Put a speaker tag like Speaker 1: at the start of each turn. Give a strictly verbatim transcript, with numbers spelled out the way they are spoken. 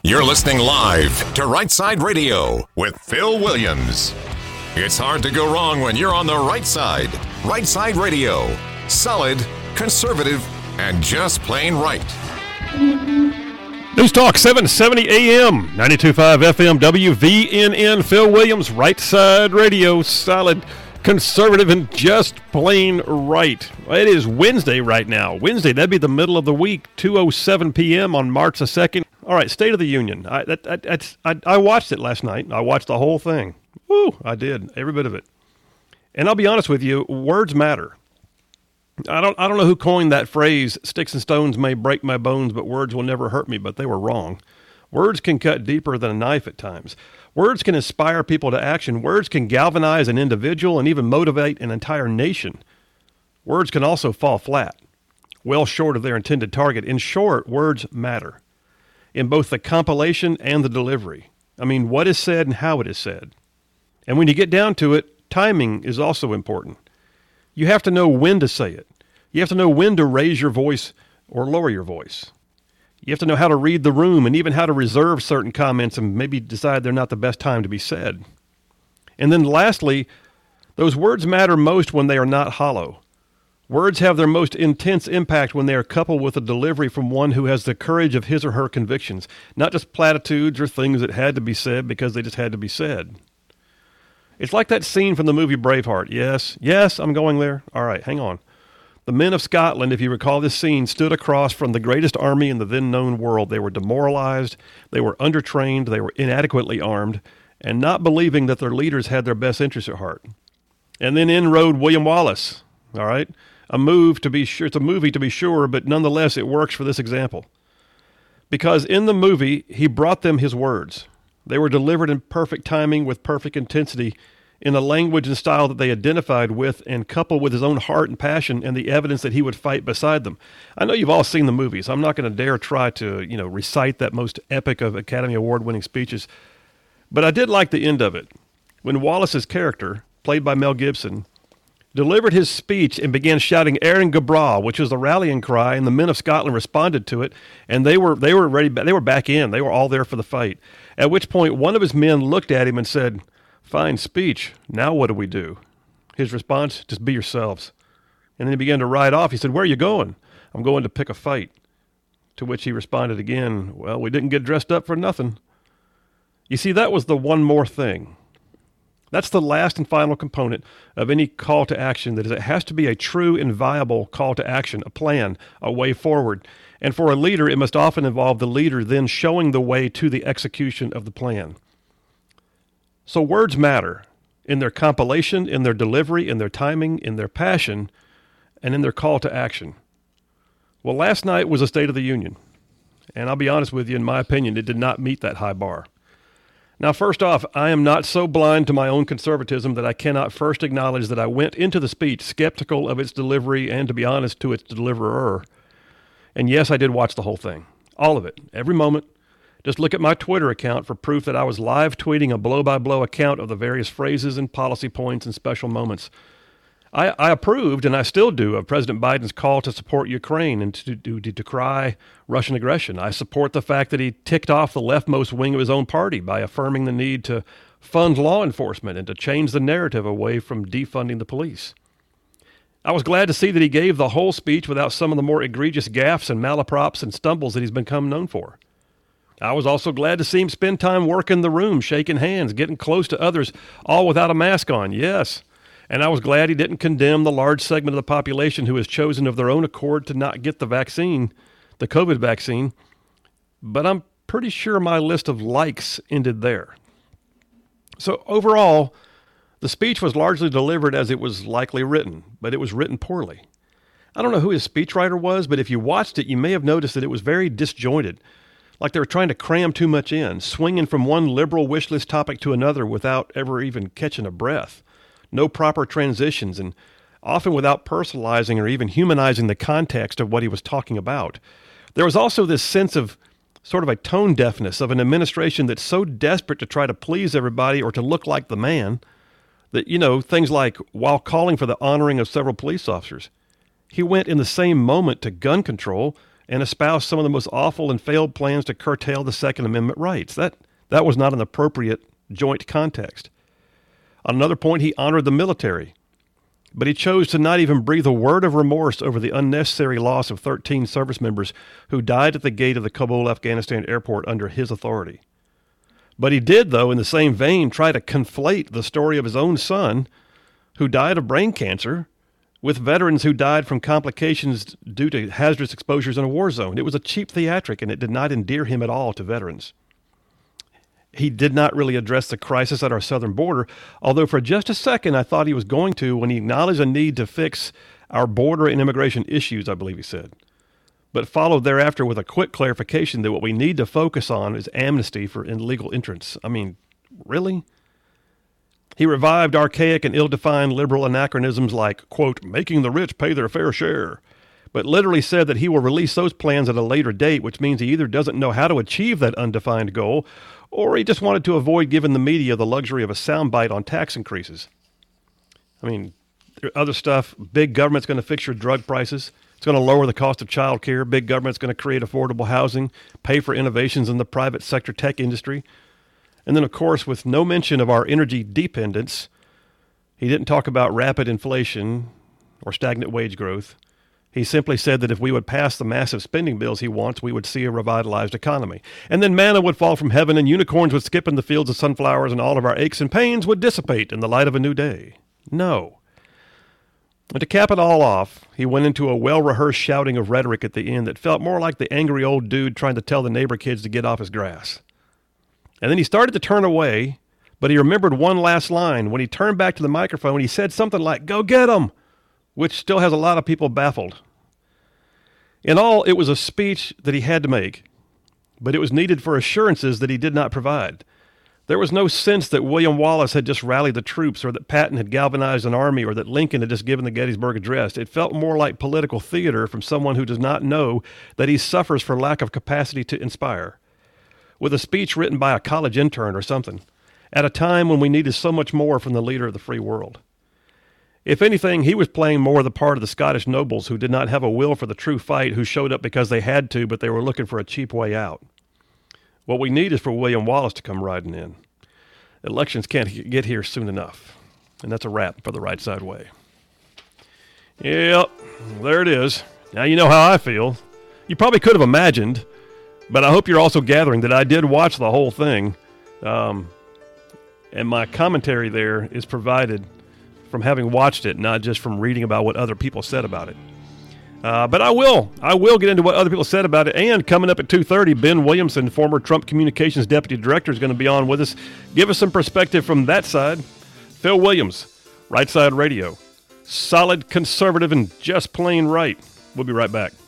Speaker 1: You're listening live to Right Side Radio with Phil Williams. It's hard to go wrong when you're on the right side. Right Side Radio. Solid, conservative, and just plain right.
Speaker 2: News Talk seven seventy A M, ninety-two point five F M, W V N N. Phil Williams, Right Side Radio. Solid, conservative, and just plain right. It is Wednesday right now. Wednesday, that'd be the middle of the week, two oh seven p.m. on March the second. All right, State of the Union. I, I, I, I, I watched it last night. I watched the whole thing. Woo, I did, every bit of it. And I'll be honest with you, words matter. I don't I don't know who coined that phrase, sticks and stones may break my bones, but words will never hurt me, but they were wrong. Words can cut deeper than a knife at times. Words can inspire people to action. Words can galvanize an individual and even motivate an entire nation. Words can also fall flat, well short of their intended target. In short, words matter in both the compilation and the delivery. I mean, what is said and how it is said. And when you get down to it, timing is also important. You have to know when to say it. You have to know when to raise your voice or lower your voice. You have to know how to read the room and even how to reserve certain comments and maybe decide they're not the best time to be said. And then lastly, those words matter most when they are not hollow. Words have their most intense impact when they are coupled with a delivery from one who has the courage of his or her convictions, not just platitudes or things that had to be said because they just had to be said. It's like that scene from the movie Braveheart. Yes, yes, I'm going there. All right, hang on. The men of Scotland, if you recall this scene, stood across from the greatest army in the then known world. They were demoralized, they were undertrained, they were inadequately armed, and not believing that their leaders had their best interests at heart. And then in rode William Wallace, all right? A move to be sure, it's a movie to be sure, but nonetheless it works for this example. Because in the movie, he brought them his words. They were delivered in perfect timing with perfect intensity in a language and style that they identified with and coupled with his own heart and passion and the evidence that he would fight beside them. I know you've all seen the movies. I'm not going to dare try to, you know, recite that most epic of Academy Award-winning speeches, but I did like the end of it. When Wallace's character, played by Mel Gibson, delivered his speech and began shouting Erin go bragh, which was the rallying cry, and the men of Scotland responded to it, and they were they were ready. They were back in. They were all there for the fight. At which point, one of his men looked at him and said, "Fine speech. Now what do we do?" His response, "Just be yourselves." And then he began to ride off. He said, "Where are you going?" "I'm going to pick a fight." To which he responded again, "Well, we didn't get dressed up for nothing." You see, that was the one more thing. That's the last and final component of any call to action. That is, it has to be a true and viable call to action, a plan, a way forward. And for a leader, it must often involve the leader then showing the way to the execution of the plan. So words matter in their compilation, in their delivery, in their timing, in their passion, and in their call to action. Well, last night was a State of the Union. And I'll be honest with you, in my opinion, it did not meet that high bar. Now, first off, I am not so blind to my own conservatism that I cannot first acknowledge that I went into the speech skeptical of its delivery and, to be honest, to its deliverer. And yes, I did watch the whole thing. All of it. Every moment. Just look at my Twitter account for proof that I was live tweeting a blow-by-blow account of the various phrases and policy points and special moments. I, I approved, and I still do, of President Biden's call to support Ukraine and to, to, to decry Russian aggression. I support the fact that he ticked off the leftmost wing of his own party by affirming the need to fund law enforcement and to change the narrative away from defunding the police. I was glad to see that he gave the whole speech without some of the more egregious gaffes and malaprops and stumbles that he's become known for. I was also glad to see him spend time working the room, shaking hands, getting close to others, all without a mask on, yes. And I was glad he didn't condemn the large segment of the population who has chosen of their own accord to not get the vaccine, the COVID vaccine. But I'm pretty sure my list of likes ended there. So overall, the speech was largely delivered as it was likely written, but it was written poorly. I don't know who his speechwriter was, but if you watched it, you may have noticed that it was very disjointed, like they were trying to cram too much in, swinging from one liberal wish list topic to another without ever even catching a breath. No proper transitions, and often without personalizing or even humanizing the context of what he was talking about. There was also this sense of sort of a tone deafness of an administration that's so desperate to try to please everybody or to look like the man that, you know, things like while calling for the honoring of several police officers, he went in the same moment to gun control and espoused some of the most awful and failed plans to curtail the Second Amendment rights. That, that was not an appropriate joint context. On another point, he honored the military, but he chose to not even breathe a word of remorse over the unnecessary loss of thirteen service members who died at the gate of the Kabul, Afghanistan airport under his authority. But he did, though, in the same vein, try to conflate the story of his own son, who died of brain cancer, with veterans who died from complications due to hazardous exposures in a war zone. It was a cheap theatric, and it did not endear him at all to veterans. He did not really address the crisis at our southern border, although for just a second I thought he was going to when he acknowledged a need to fix our border and immigration issues, I believe he said, but followed thereafter with a quick clarification that what we need to focus on is amnesty for illegal entrants. I mean, really? He revived archaic and ill-defined liberal anachronisms like, quote, making the rich pay their fair share, but literally said that he will release those plans at a later date, which means he either doesn't know how to achieve that undefined goal, or he just wanted to avoid giving the media the luxury of a soundbite on tax increases. I mean, other stuff, big government's going to fix your drug prices. It's going to lower the cost of child care. Big government's going to create affordable housing, pay for innovations in the private sector tech industry. And then, of course, with no mention of our energy dependence, he didn't talk about rapid inflation or stagnant wage growth. He simply said that if we would pass the massive spending bills he wants, we would see a revitalized economy. And then manna would fall from heaven and unicorns would skip in the fields of sunflowers and all of our aches and pains would dissipate in the light of a new day. No. And to cap it all off, he went into a well-rehearsed shouting of rhetoric at the end that felt more like the angry old dude trying to tell the neighbor kids to get off his grass. And then he started to turn away, but he remembered one last line. When he turned back to the microphone, he said something like, "Go get 'em," which still has a lot of people baffled. In all, it was a speech that he had to make, but it was needed for assurances that he did not provide. There was no sense that William Wallace had just rallied the troops or that Patton had galvanized an army or that Lincoln had just given the Gettysburg Address. It felt more like political theater from someone who does not know that he suffers for lack of capacity to inspire. With a speech written by a college intern or something, at a time when we needed so much more from the leader of the free world. If anything, he was playing more the part of the Scottish nobles who did not have a will for the true fight, who showed up because they had to, but they were looking for a cheap way out. What we need is for William Wallace to come riding in. Elections can't get here soon enough. And that's a wrap for the Right Side Way. Yep, there it is. Now you know how I feel. You probably could have imagined, but I hope you're also gathering that I did watch the whole thing. Um, and my commentary there is provided from having watched it, not just from reading about what other people said about it. Uh, but I will. I will get into what other people said about it. And coming up at two thirty, Ben Williamson, former Trump Communications Deputy Director, is going to be on with us. Give us some perspective from that side. Phil Williams, Right Side Radio. Solid, conservative, and just plain right. We'll be right back.